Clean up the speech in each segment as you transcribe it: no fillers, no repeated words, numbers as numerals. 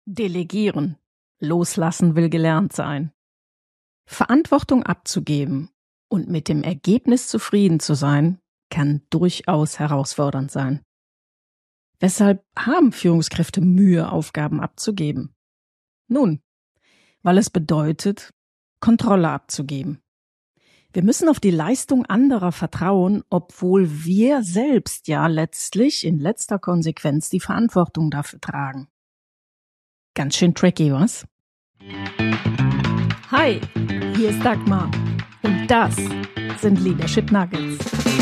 Delegieren. Loslassen will gelernt sein. Verantwortung abzugeben und mit dem Ergebnis zufrieden zu sein, kann durchaus herausfordernd sein. Weshalb haben Führungskräfte Mühe, Aufgaben abzugeben? Nun, weil es bedeutet, Kontrolle abzugeben. Wir müssen auf die Leistung anderer vertrauen, obwohl wir selbst ja letztlich in letzter Konsequenz die Verantwortung dafür tragen. Ganz schön tricky, was? Hi, hier ist Dagmar und das sind Leadership Nuggets.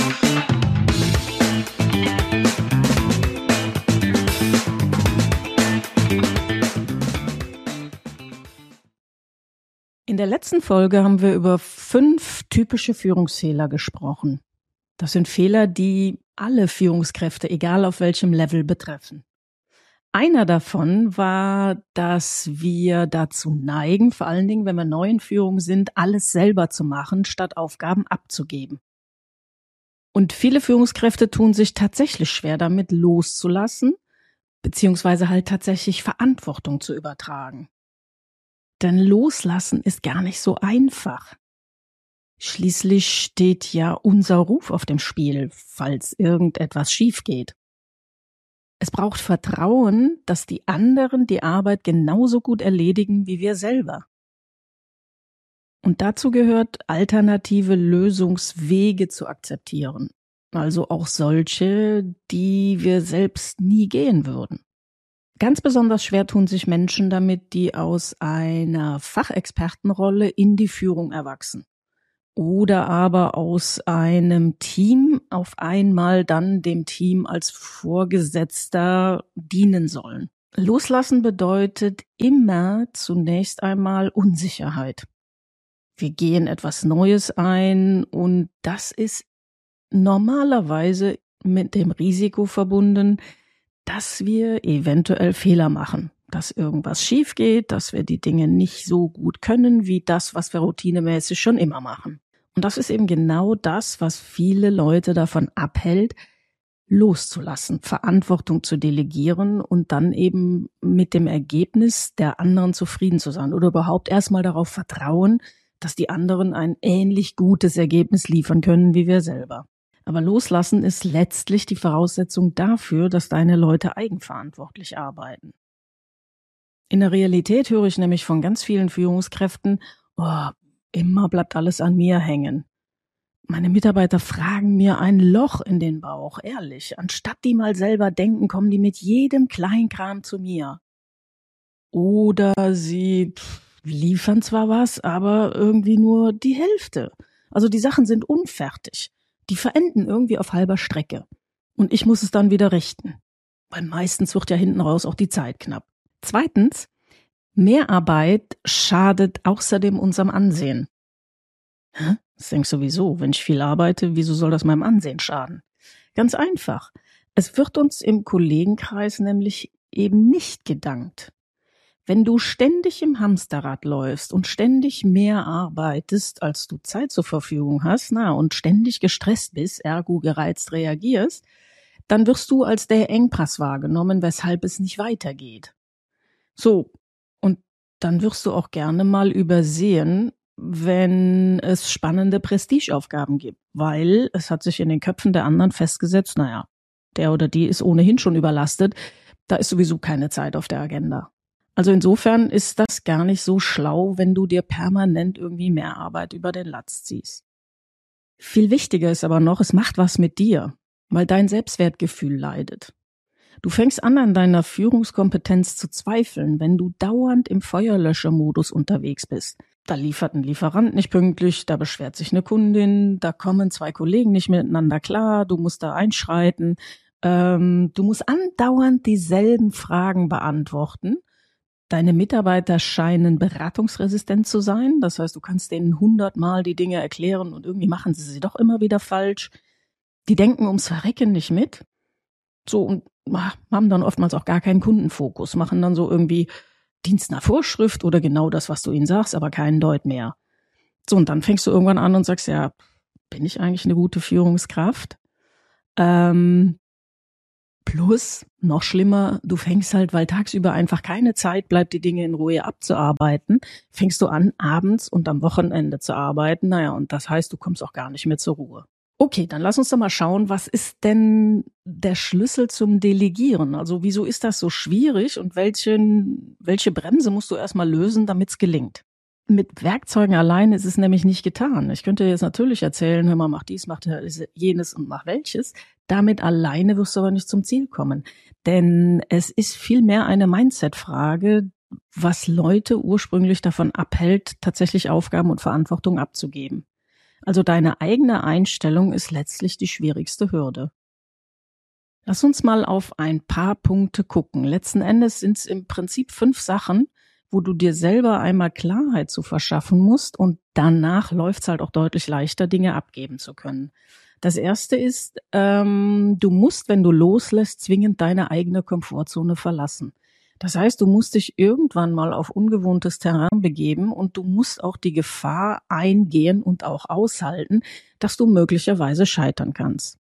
In der letzten Folge haben wir über 5 typische Führungsfehler gesprochen. Das sind Fehler, die alle Führungskräfte, egal auf welchem Level, betreffen. Einer davon war, dass wir dazu neigen, vor allen Dingen, wenn wir neu in Führung sind, alles selber zu machen, statt Aufgaben abzugeben. Und viele Führungskräfte tun sich tatsächlich schwer damit, loszulassen, beziehungsweise halt tatsächlich Verantwortung zu übertragen. Denn loslassen ist gar nicht so einfach. Schließlich steht ja unser Ruf auf dem Spiel, falls irgendetwas schief geht. Es braucht Vertrauen, dass die anderen die Arbeit genauso gut erledigen wie wir selber. Und dazu gehört, alternative Lösungswege zu akzeptieren. Also auch solche, die wir selbst nie gehen würden. Ganz besonders schwer tun sich Menschen damit, die aus einer Fachexpertenrolle in die Führung erwachsen. Oder aber aus einem Team auf einmal dann dem Team als Vorgesetzter dienen sollen. Loslassen bedeutet immer zunächst einmal Unsicherheit. Wir gehen etwas Neues ein und das ist normalerweise mit dem Risiko verbunden, dass wir eventuell Fehler machen, dass irgendwas schief geht, dass wir die Dinge nicht so gut können wie das, was wir routinemäßig schon immer machen. Und das ist eben genau das, was viele Leute davon abhält, loszulassen, Verantwortung zu delegieren und dann eben mit dem Ergebnis der anderen zufrieden zu sein oder überhaupt erstmal darauf vertrauen, dass die anderen ein ähnlich gutes Ergebnis liefern können wie wir selber. Aber loslassen ist letztlich die Voraussetzung dafür, dass deine Leute eigenverantwortlich arbeiten. In der Realität höre ich nämlich von ganz vielen Führungskräften, immer bleibt alles an mir hängen. Meine Mitarbeiter fragen mir ein Loch in den Bauch, ehrlich. Anstatt die mal selber denken, kommen die mit jedem Kleinkram zu mir. Oder sie liefern zwar was, aber irgendwie nur die Hälfte. Also die Sachen sind unfertig. Die verenden irgendwie auf halber Strecke. Und ich muss es dann wieder richten. Weil meistens wird ja hinten raus auch die Zeit knapp. Zweitens, Mehrarbeit schadet außerdem unserem Ansehen. Das denkst du, wieso? Wenn ich viel arbeite, wieso soll das meinem Ansehen schaden? Ganz einfach. Es wird uns im Kollegenkreis nämlich eben nicht gedankt. Wenn du ständig im Hamsterrad läufst und ständig mehr arbeitest, als du Zeit zur Verfügung hast, und ständig gestresst bist, ergo gereizt reagierst, dann wirst du als der Engpass wahrgenommen, weshalb es nicht weitergeht. So, und dann wirst du auch gerne mal übersehen, wenn es spannende Prestigeaufgaben gibt, weil es hat sich in den Köpfen der anderen festgesetzt, der oder die ist ohnehin schon überlastet, da ist sowieso keine Zeit auf der Agenda. Also insofern ist das gar nicht so schlau, wenn du dir permanent irgendwie mehr Arbeit über den Latz ziehst. Viel wichtiger ist aber noch, es macht was mit dir, weil dein Selbstwertgefühl leidet. Du fängst an deiner Führungskompetenz zu zweifeln, wenn du dauernd im Feuerlöschermodus unterwegs bist. Da liefert ein Lieferant nicht pünktlich, da beschwert sich eine Kundin, da kommen 2 Kollegen nicht miteinander klar, du musst da einschreiten, du musst andauernd dieselben Fragen beantworten. Deine Mitarbeiter scheinen beratungsresistent zu sein, das heißt, du kannst denen 100-mal die Dinge erklären und irgendwie machen sie doch immer wieder falsch. Die denken ums Verrecken nicht mit. So, und haben dann oftmals auch gar keinen Kundenfokus, machen dann so irgendwie Dienst nach Vorschrift oder genau das, was du ihnen sagst, aber keinen Deut mehr. So, und dann fängst du irgendwann an und sagst, bin ich eigentlich eine gute Führungskraft? Plus, noch schlimmer, du fängst halt, weil tagsüber einfach keine Zeit bleibt, die Dinge in Ruhe abzuarbeiten, fängst du an, abends und am Wochenende zu arbeiten. Naja, und das heißt, du kommst auch gar nicht mehr zur Ruhe. Okay, dann lass uns doch mal schauen, was ist denn der Schlüssel zum Delegieren? Also wieso ist das so schwierig und welche Bremse musst du erstmal lösen, damit es gelingt? Mit Werkzeugen allein ist es nämlich nicht getan. Ich könnte jetzt natürlich erzählen, hör mal, mach dies, mach jenes und mach welches. Damit alleine wirst du aber nicht zum Ziel kommen. Denn es ist vielmehr eine Mindset-Frage, was Leute ursprünglich davon abhält, tatsächlich Aufgaben und Verantwortung abzugeben. Also deine eigene Einstellung ist letztlich die schwierigste Hürde. Lass uns mal auf ein paar Punkte gucken. Letzten Endes sind es im Prinzip 5 Sachen, wo du dir selber einmal Klarheit zu verschaffen musst und danach läuft es halt auch deutlich leichter, Dinge abgeben zu können. Das erste ist, du musst, wenn du loslässt, zwingend deine eigene Komfortzone verlassen. Das heißt, du musst dich irgendwann mal auf ungewohntes Terrain begeben und du musst auch die Gefahr eingehen und auch aushalten, dass du möglicherweise scheitern kannst.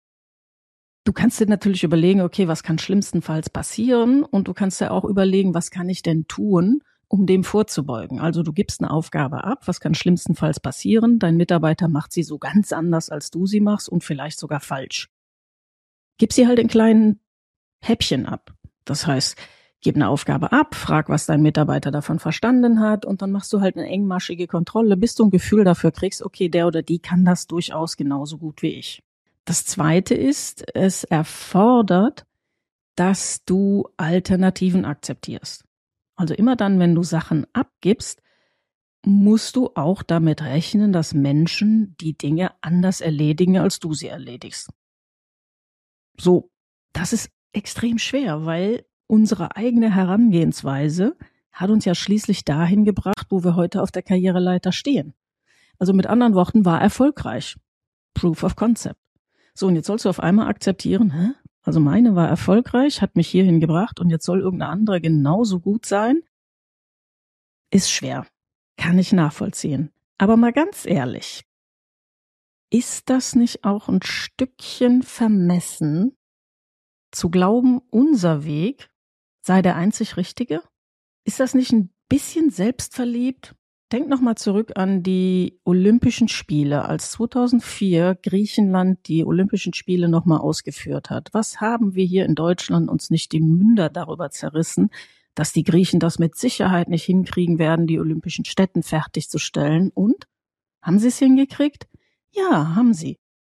Du kannst dir natürlich überlegen, okay, was kann schlimmstenfalls passieren? Und du kannst dir auch überlegen, was kann ich denn tun, um dem vorzubeugen? Also du gibst eine Aufgabe ab, was kann schlimmstenfalls passieren? Dein Mitarbeiter macht sie so ganz anders, als du sie machst und vielleicht sogar falsch. Gib sie halt in kleinen Häppchen ab. Das heißt, gib eine Aufgabe ab, frag, was dein Mitarbeiter davon verstanden hat und dann machst du halt eine engmaschige Kontrolle, bis du ein Gefühl dafür kriegst, okay, der oder die kann das durchaus genauso gut wie ich. Das Zweite ist, es erfordert, dass du Alternativen akzeptierst. Also immer dann, wenn du Sachen abgibst, musst du auch damit rechnen, dass Menschen die Dinge anders erledigen, als du sie erledigst. So, das ist extrem schwer, weil unsere eigene Herangehensweise hat uns ja schließlich dahin gebracht, wo wir heute auf der Karriereleiter stehen. Also mit anderen Worten, war erfolgreich. Proof of Concept. So, und jetzt sollst du auf einmal akzeptieren, also meine war erfolgreich, hat mich hierhin gebracht und jetzt soll irgendeine andere genauso gut sein? Ist schwer. Kann ich nachvollziehen. Aber mal ganz ehrlich, ist das nicht auch ein Stückchen vermessen, zu glauben, unser Weg sei der einzig richtige? Ist das nicht ein bisschen selbstverliebt? Denk nochmal zurück an die Olympischen Spiele, als 2004 Griechenland die Olympischen Spiele nochmal ausgeführt hat. Was haben wir hier in Deutschland uns nicht die Münder darüber zerrissen, dass die Griechen das mit Sicherheit nicht hinkriegen werden, die Olympischen Stätten fertigzustellen? Und? Haben sie es hingekriegt? Ja, haben sie.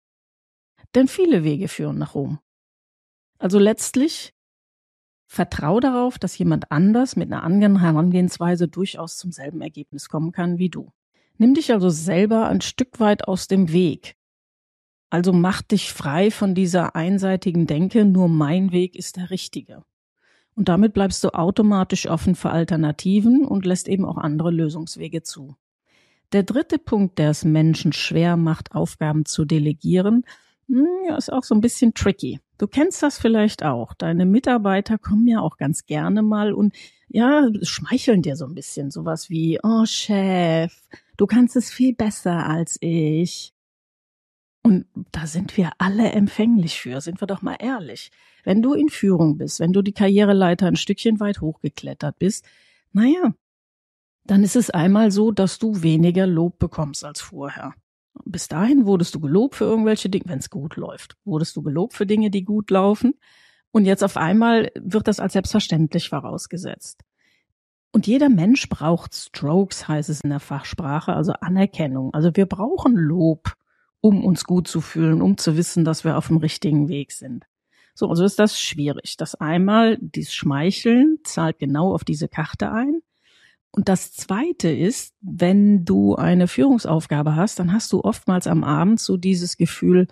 Denn viele Wege führen nach Rom. Also letztlich vertrau darauf, dass jemand anders mit einer anderen Herangehensweise durchaus zum selben Ergebnis kommen kann wie du. Nimm dich also selber ein Stück weit aus dem Weg. Also mach dich frei von dieser einseitigen Denke, nur mein Weg ist der richtige. Und damit bleibst du automatisch offen für Alternativen und lässt eben auch andere Lösungswege zu. Der dritte Punkt, der es Menschen schwer macht, Aufgaben zu delegieren, ist auch so ein bisschen tricky. Du kennst das vielleicht auch. Deine Mitarbeiter kommen ja auch ganz gerne mal und ja, schmeicheln dir so ein bisschen. Sowas wie, oh Chef, du kannst es viel besser als ich. Und da sind wir alle empfänglich für, sind wir doch mal ehrlich. Wenn du in Führung bist, wenn du die Karriereleiter ein Stückchen weit hochgeklettert bist, naja, dann ist es einmal so, dass du weniger Lob bekommst als vorher. Bis dahin wurdest du gelobt für irgendwelche Dinge, wenn es gut läuft. Wurdest du gelobt für Dinge, die gut laufen. Und jetzt auf einmal wird das als selbstverständlich vorausgesetzt. Und jeder Mensch braucht Strokes, heißt es in der Fachsprache, also Anerkennung. Also wir brauchen Lob, um uns gut zu fühlen, um zu wissen, dass wir auf dem richtigen Weg sind. So, also ist das schwierig. Das einmal, dieses Schmeicheln zahlt genau auf diese Karte ein. Und das Zweite ist, wenn du eine Führungsaufgabe hast, dann hast du oftmals am Abend so dieses Gefühl,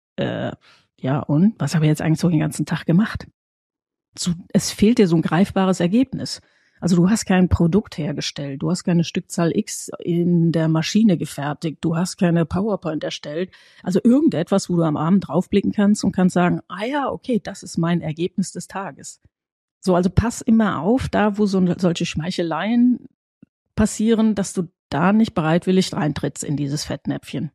ja und, was habe ich jetzt eigentlich so den ganzen Tag gemacht? So, es fehlt dir so ein greifbares Ergebnis. Also du hast kein Produkt hergestellt, du hast keine Stückzahl X in der Maschine gefertigt, du hast keine PowerPoint erstellt. Also irgendetwas, wo du am Abend draufblicken kannst und kannst sagen, ah ja, okay, das ist mein Ergebnis des Tages. So, also pass immer auf, da wo solche Schmeicheleien passieren, dass du da nicht bereitwillig reintrittst in dieses Fettnäpfchen.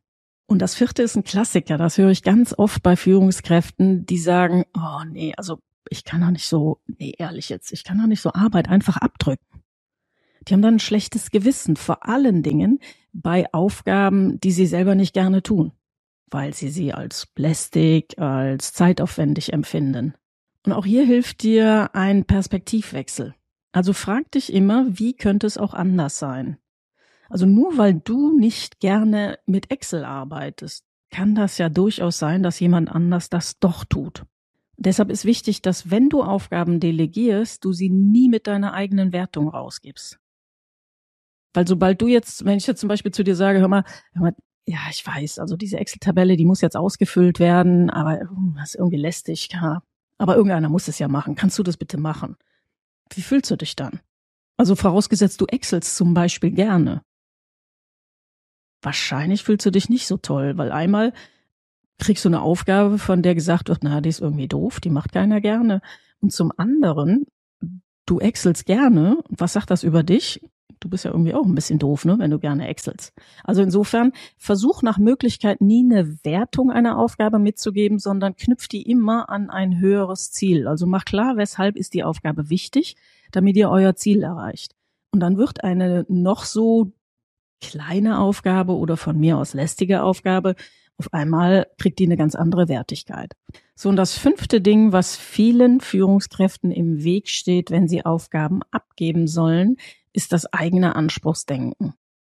Und das vierte ist ein Klassiker. Das höre ich ganz oft bei Führungskräften, die sagen, oh nee, also ich kann doch nicht so, nee, ehrlich jetzt, ich kann doch nicht so Arbeit einfach abdrücken. Die haben dann ein schlechtes Gewissen, vor allen Dingen bei Aufgaben, die sie selber nicht gerne tun, weil sie als lästig, als zeitaufwendig empfinden. Und auch hier hilft dir ein Perspektivwechsel. Also frag dich immer, wie könnte es auch anders sein? Also nur weil du nicht gerne mit Excel arbeitest, kann das ja durchaus sein, dass jemand anders das doch tut. Deshalb ist wichtig, dass wenn du Aufgaben delegierst, du sie nie mit deiner eigenen Wertung rausgibst. Weil sobald du jetzt, wenn ich jetzt zum Beispiel zu dir sage, hör mal, ja, ich weiß, also diese Excel-Tabelle, die muss jetzt ausgefüllt werden, aber das ist irgendwie lästig, ja. Aber irgendeiner muss es ja machen. Kannst du das bitte machen? Wie fühlst du dich dann? Also vorausgesetzt, du Excels zum Beispiel gerne. Wahrscheinlich fühlst du dich nicht so toll, weil einmal kriegst du eine Aufgabe, von der gesagt wird, na, die ist irgendwie doof, die macht keiner gerne. Und zum anderen, du Excels gerne. Was sagt das über dich? Du bist ja irgendwie auch ein bisschen doof, ne, wenn du gerne Excels. Also insofern, versuch nach Möglichkeit nie eine Wertung einer Aufgabe mitzugeben, sondern knüpf die immer an ein höheres Ziel. Also mach klar, weshalb ist die Aufgabe wichtig, damit ihr euer Ziel erreicht. Und dann wird eine noch so kleine Aufgabe oder von mir aus lästige Aufgabe, auf einmal kriegt die eine ganz andere Wertigkeit. So, und das fünfte Ding, was vielen Führungskräften im Weg steht, wenn sie Aufgaben abgeben sollen, ist das eigene Anspruchsdenken.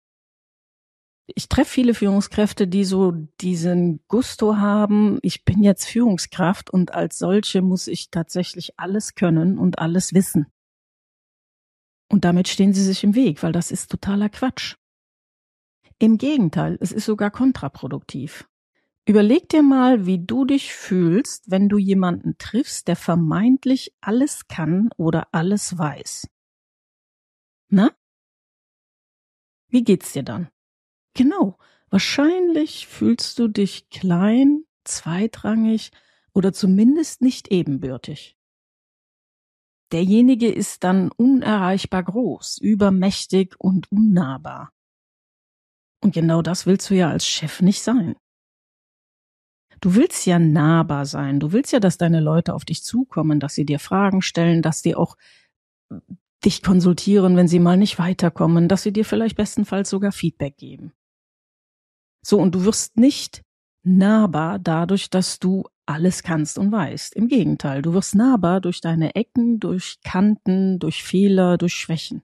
Ich treffe viele Führungskräfte, die so diesen Gusto haben, ich bin jetzt Führungskraft und als solche muss ich tatsächlich alles können und alles wissen. Und damit stehen sie sich im Weg, weil das ist totaler Quatsch. Im Gegenteil, es ist sogar kontraproduktiv. Überleg dir mal, wie du dich fühlst, wenn du jemanden triffst, der vermeintlich alles kann oder alles weiß. Na? Wie geht's dir dann? Genau, wahrscheinlich fühlst du dich klein, zweitrangig oder zumindest nicht ebenbürtig. Derjenige ist dann unerreichbar groß, übermächtig und unnahbar. Und genau das willst du ja als Chef nicht sein. Du willst ja nahbar sein. Du willst ja, dass deine Leute auf dich zukommen, dass sie dir Fragen stellen, dass die auch dich konsultieren, wenn sie mal nicht weiterkommen, dass sie dir vielleicht bestenfalls sogar Feedback geben. So, und du wirst nicht nahbar dadurch, dass du alles kannst und weißt. Im Gegenteil, du wirst nahbar durch deine Ecken, durch Kanten, durch Fehler, durch Schwächen.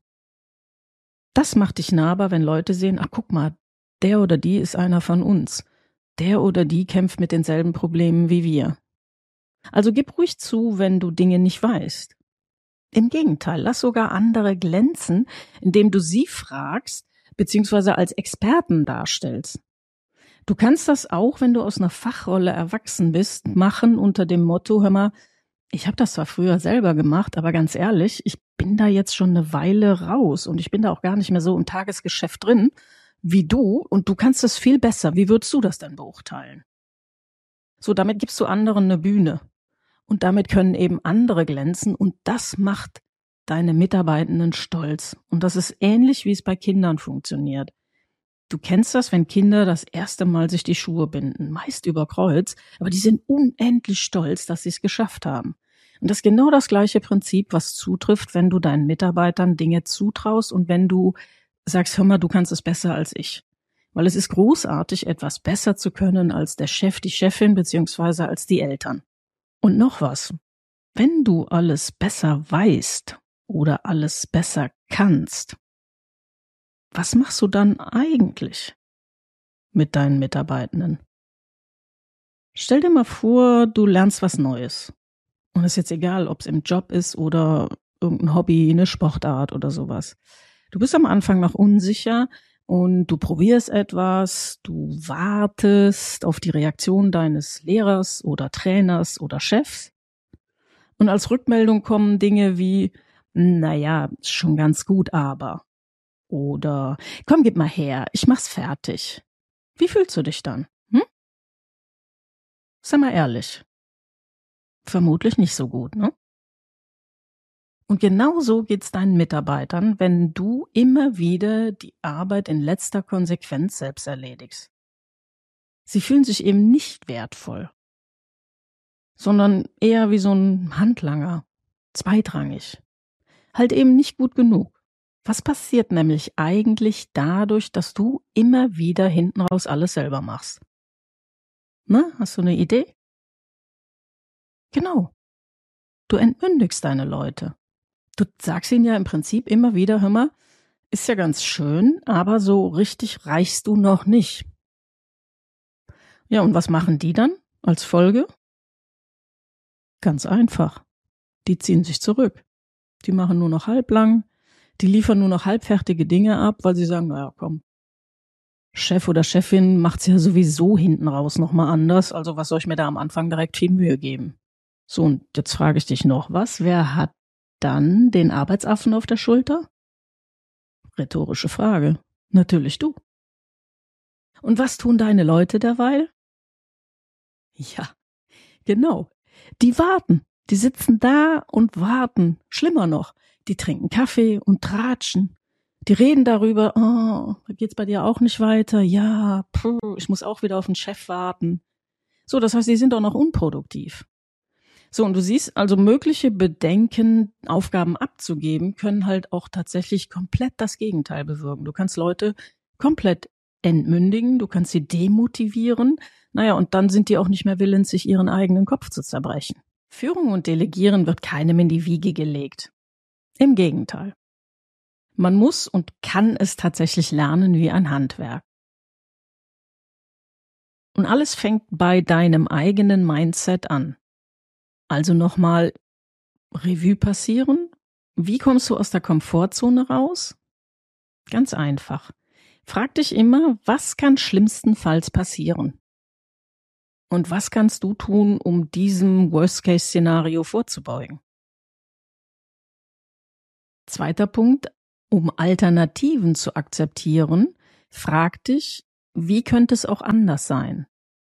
Das macht dich nahbar, wenn Leute sehen, ach guck mal, der oder die ist einer von uns. Der oder die kämpft mit denselben Problemen wie wir. Also gib ruhig zu, wenn du Dinge nicht weißt. Im Gegenteil, lass sogar andere glänzen, indem du sie fragst, beziehungsweise als Experten darstellst. Du kannst das auch, wenn du aus einer Fachrolle erwachsen bist, machen unter dem Motto, hör mal, ich habe das zwar früher selber gemacht, aber ganz ehrlich, ich bin da jetzt schon eine Weile raus und ich bin da auch gar nicht mehr so im Tagesgeschäft drin wie du und du kannst es viel besser. Wie würdest du das denn beurteilen? So, damit gibst du anderen eine Bühne und damit können eben andere glänzen und das macht deine Mitarbeitenden stolz. Und das ist ähnlich, wie es bei Kindern funktioniert. Du kennst das, wenn Kinder das erste Mal sich die Schuhe binden, meist über Kreuz, aber die sind unendlich stolz, dass sie es geschafft haben. Und das ist genau das gleiche Prinzip, was zutrifft, wenn du deinen Mitarbeitern Dinge zutraust und wenn du sagst, hör mal, du kannst es besser als ich. Weil es ist großartig, etwas besser zu können als der Chef, die Chefin, beziehungsweise als die Eltern. Und noch was. Wenn du alles besser weißt oder alles besser kannst, was machst du dann eigentlich mit deinen Mitarbeitenden? Stell dir mal vor, du lernst was Neues. Und es ist jetzt egal, ob es im Job ist oder irgendein Hobby, eine Sportart oder sowas. Du bist am Anfang noch unsicher und du probierst etwas, du wartest auf die Reaktion deines Lehrers oder Trainers oder Chefs. Und als Rückmeldung kommen Dinge wie, naja, ist schon ganz gut, aber. Oder, komm, gib mal her, ich mach's fertig. Wie fühlst du dich dann? Sei mal ehrlich. Vermutlich nicht so gut, ne? Und genau so geht's deinen Mitarbeitern, wenn du immer wieder die Arbeit in letzter Konsequenz selbst erledigst. Sie fühlen sich eben nicht wertvoll, sondern eher wie so ein Handlanger, zweitrangig, halt eben nicht gut genug. Was passiert nämlich eigentlich dadurch, dass du immer wieder hinten raus alles selber machst? Na, hast du eine Idee? Genau, du entmündigst deine Leute. Du sagst ihnen ja im Prinzip immer wieder, hör mal, ist ja ganz schön, aber so richtig reichst du noch nicht. Ja, und was machen die dann als Folge? Ganz einfach. Die ziehen sich zurück. Die machen nur noch halblang. Die liefern nur noch halbfertige Dinge ab, weil sie sagen, naja, komm, Chef oder Chefin macht's ja sowieso hinten raus nochmal anders, also was soll ich mir da am Anfang direkt viel Mühe geben? So, und jetzt frage ich dich noch was. Wer hat dann den Arbeitsaffen auf der Schulter? Rhetorische Frage. Natürlich du. Und was tun deine Leute derweil? Ja, genau. Die warten. Die sitzen da und warten. Schlimmer noch, die trinken Kaffee und tratschen. Die reden darüber, oh, geht's bei dir auch nicht weiter? Ja, ich muss auch wieder auf den Chef warten. So, das heißt, die sind doch noch unproduktiv. So, und du siehst, also mögliche Bedenken, Aufgaben abzugeben, können halt auch tatsächlich komplett das Gegenteil bewirken. Du kannst Leute komplett entmündigen, du kannst sie demotivieren. Naja, und dann sind die auch nicht mehr willens, sich ihren eigenen Kopf zu zerbrechen. Führung und Delegieren wird keinem in die Wiege gelegt. Im Gegenteil. Man muss und kann es tatsächlich lernen wie ein Handwerk. Und alles fängt bei deinem eigenen Mindset an. Also nochmal Revue passieren. Wie kommst du aus der Komfortzone raus? Ganz einfach. Frag dich immer, was kann schlimmstenfalls passieren? Und was kannst du tun, um diesem Worst-Case-Szenario vorzubeugen? Zweiter Punkt, um Alternativen zu akzeptieren, frag dich, wie könnte es auch anders sein?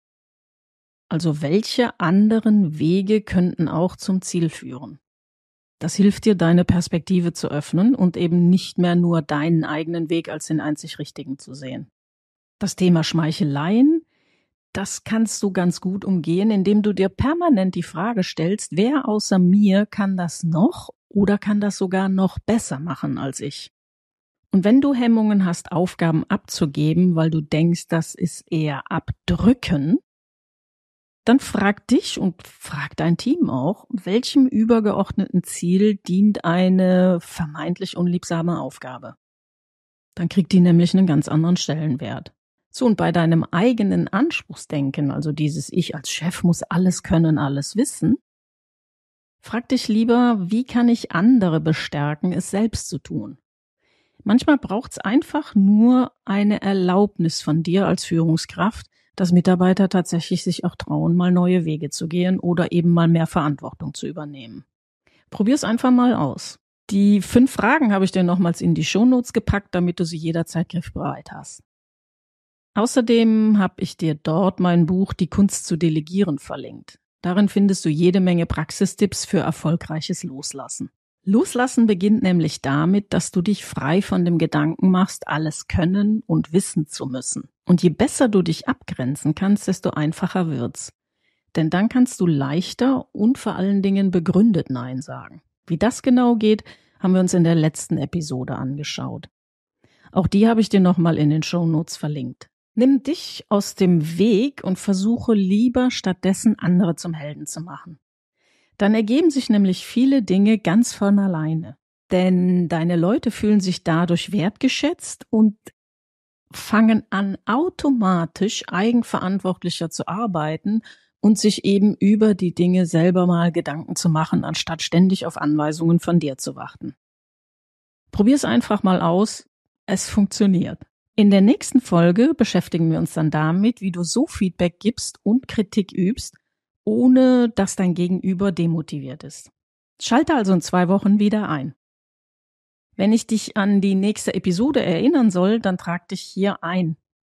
Also welche anderen Wege könnten auch zum Ziel führen? Das hilft dir, deine Perspektive zu öffnen und eben nicht mehr nur deinen eigenen Weg als den einzig richtigen zu sehen. Das Thema Schmeicheleien, das kannst du ganz gut umgehen, indem du dir permanent die Frage stellst, wer außer mir kann das noch oder kann das sogar noch besser machen als ich? Und wenn du Hemmungen hast, Aufgaben abzugeben, weil du denkst, das ist eher abdrücken, dann frag dich und frag dein Team auch, welchem übergeordneten Ziel dient eine vermeintlich unliebsame Aufgabe? Dann kriegt die nämlich einen ganz anderen Stellenwert. So, und bei deinem eigenen Anspruchsdenken, also dieses Ich als Chef muss alles können, alles wissen, frag dich lieber, wie kann ich andere bestärken, es selbst zu tun? Manchmal braucht's einfach nur eine Erlaubnis von dir als Führungskraft, dass Mitarbeiter tatsächlich sich auch trauen, mal neue Wege zu gehen oder eben mal mehr Verantwortung zu übernehmen. Probier's einfach mal aus. Die 5 Fragen habe ich dir nochmals in die Shownotes gepackt, damit du sie jederzeit griffbereit hast. Außerdem habe ich dir dort mein Buch Die Kunst zu delegieren verlinkt. Darin findest du jede Menge Praxistipps für erfolgreiches Loslassen. Loslassen beginnt nämlich damit, dass du dich frei von dem Gedanken machst, alles können und wissen zu müssen. Und je besser du dich abgrenzen kannst, desto einfacher wird's. Denn dann kannst du leichter und vor allen Dingen begründet Nein sagen. Wie das genau geht, haben wir uns in der letzten Episode angeschaut. Auch die habe ich dir nochmal in den Shownotes verlinkt. Nimm dich aus dem Weg und versuche lieber stattdessen andere zum Helden zu machen. Dann ergeben sich nämlich viele Dinge ganz von alleine. Denn deine Leute fühlen sich dadurch wertgeschätzt und fangen an, automatisch eigenverantwortlicher zu arbeiten und sich eben über die Dinge selber mal Gedanken zu machen, anstatt ständig auf Anweisungen von dir zu warten. Probier's einfach mal aus. Es funktioniert. In der nächsten Folge beschäftigen wir uns dann damit, wie du so Feedback gibst und Kritik übst, ohne dass dein Gegenüber demotiviert ist. Schalte also in 2 Wochen wieder ein. Wenn ich dich an die nächste Episode erinnern soll, dann trag dich hier ein.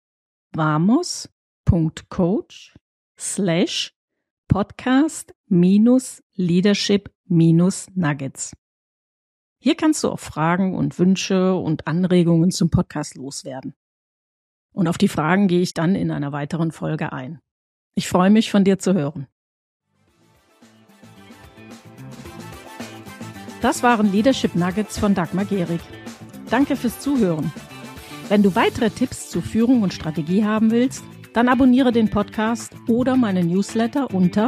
vamos.coach/podcast-leadership-nuggets. Hier kannst du auch Fragen und Wünsche und Anregungen zum Podcast loswerden. Und auf die Fragen gehe ich dann in einer weiteren Folge ein. Ich freue mich, von dir zu hören. Das waren Leadership Nuggets von Dagmar Gehrig. Danke fürs Zuhören. Wenn du weitere Tipps zu Führung und Strategie haben willst, dann abonniere den Podcast oder meinen Newsletter unter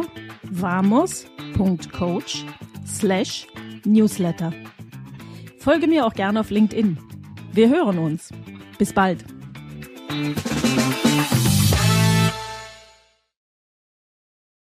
vamos.coach/newsletter. Folge mir auch gerne auf LinkedIn. Wir hören uns. Bis bald.